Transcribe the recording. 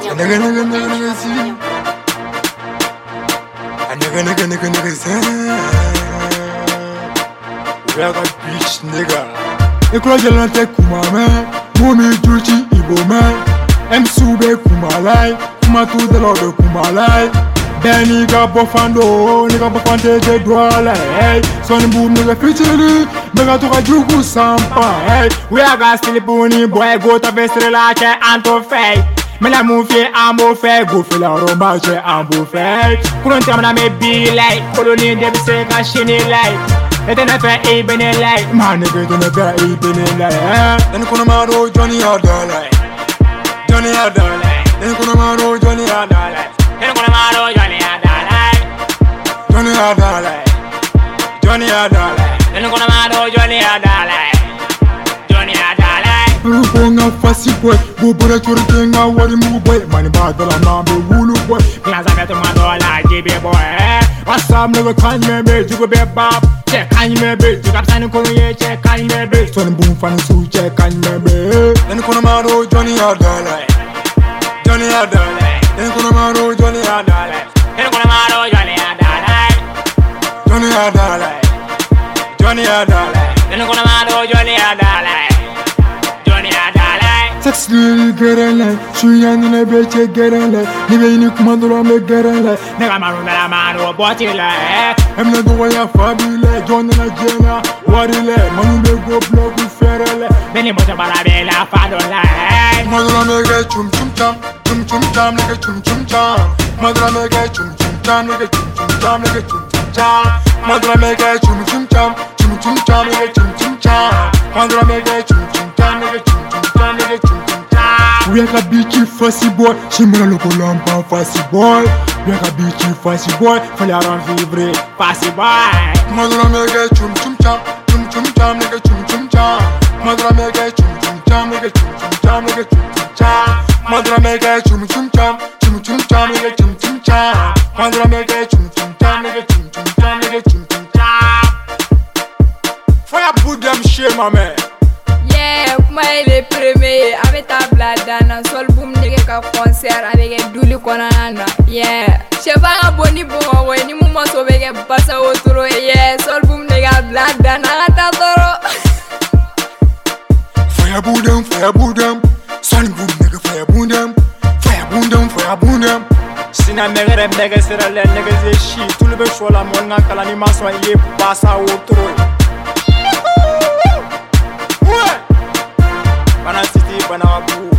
nigga, see. A nigga, say. We are a bitch, nigga. You cross your line, take Kumame. Mumi Juchi, Ibo man. Msube Kumalai. Kuma to the Lord of Kumalai. Ben nigga bofando, nigga bofante de douala, hey. Son boom nigga fitili, mega to a jugu sampa, hey. We are gas till boni boy go to vestre like anto fake. Me la mufie ambo fake, go feel a romache ambo fake. Couldn't tell me be like, colony de se cashini like. It ain't fair even like, man nigga don't fair even like. Then Kunamaro Johnny Adala, Johnny Adala, then Kunamaro Johnny Adala. Johnny Adala, Johnny Adala. Then gonna mado Johnny Adala, Johnny Adala. Ruponga fasi boy, bubura churitenga wari mu boy. Mani badala nambe wulu boy. Plaza beto madola GB boy. Asam nigga kan me be, you go be bab. Check kan me be, you got sign ko ye check kan me be. Son boom fan su check kan me be. Then kono mado Johnny Adala, Johnny Adala. Then kono mado Johnny Adala. Then gonna mado Johnny Adala. Johnny Adala, Johnny Adala. Then gonna mado Johnny Adala, Johnny Adala. Sex lily get a line, Suyan in a bitch get a line. Even you command on me get a line. Never maruna mano botila. I'm not the way I fabulous, John and a Jenna. What is it? Manu go block with Ferrell. Many motor barabella fadola. Mother make a chum chum chum, like a chum chum chum. Mother make a chum chum chum, like a chum chum chum, like a chum chum chum. Mother make a chum chum chum, like a chum chum chum. Mother make a chum chum chum, like a chum chum chum, like a chum chum chum. We are a bitchy fussy boy, she me look lampa fussy boy. We are a bitchy fussy boy, for around vivre fussy boy. Mother make a chum chum chum, like a chum chum chum. Mother make a chum chum chum, like a chum chum chum, like a chum chum chum. Mother make a chum chum chum, like a chum chum chum. Mother make a chum chum chum, like a chum chum chum, like a chum chum chum. Fire put them shame, my man. Yeah, moi le premier avec ta bladana, sol boom nigga ka concert avec Douli Konana. Yeah, je vais abonner pour moi ni moment sauver que passe autour. Yeah, sol boom nigga bladana ta toro. Fire boom them, sol boom nigga fire boom them, fire boom them. Sina megere mega sera le nigga ze shi tout le be shola mona kala ni maso ye passe autour. Bana city bana wabu